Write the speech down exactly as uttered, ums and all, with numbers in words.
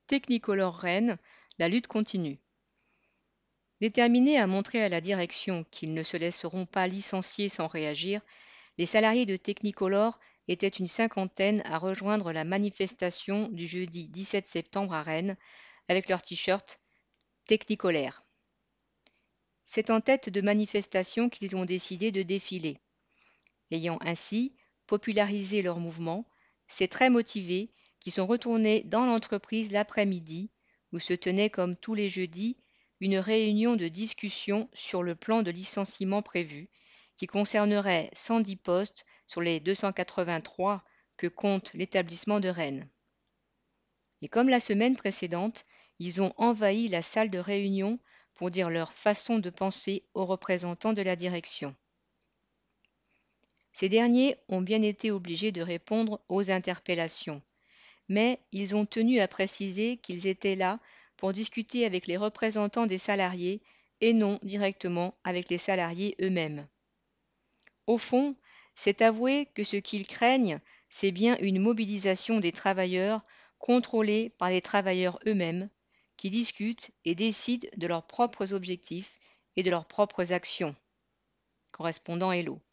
Technicolor Rennes, la lutte continue. Déterminés à montrer à la direction qu'ils ne se laisseront pas licencier sans réagir, les salariés de Technicolor étaient une cinquantaine à rejoindre la manifestation du jeudi dix-sept septembre à Rennes avec leur t-shirt Technicolaire. C'est en tête de manifestation qu'ils ont décidé de défiler. Ayant ainsi popularisé leur mouvement, ces très motivés qui sont retournés dans l'entreprise l'après-midi où se tenait comme tous les jeudis une réunion de discussion sur le plan de licenciement prévu, qui concernerait cent dix postes sur les deux cent quatre-vingt-trois que compte l'établissement de Rennes. Et comme la semaine précédente, ils ont envahi la salle de réunion pour dire leur façon de penser aux représentants de la direction. Ces derniers ont bien été obligés de répondre aux interpellations, mais ils ont tenu à préciser qu'ils étaient là pour discuter avec les représentants des salariés et non directement avec les salariés eux-mêmes. Au fond, c'est avouer que ce qu'ils craignent, c'est bien une mobilisation des travailleurs contrôlée par les travailleurs eux-mêmes, qui discutent et décident de leurs propres objectifs et de leurs propres actions. Correspondant Hello.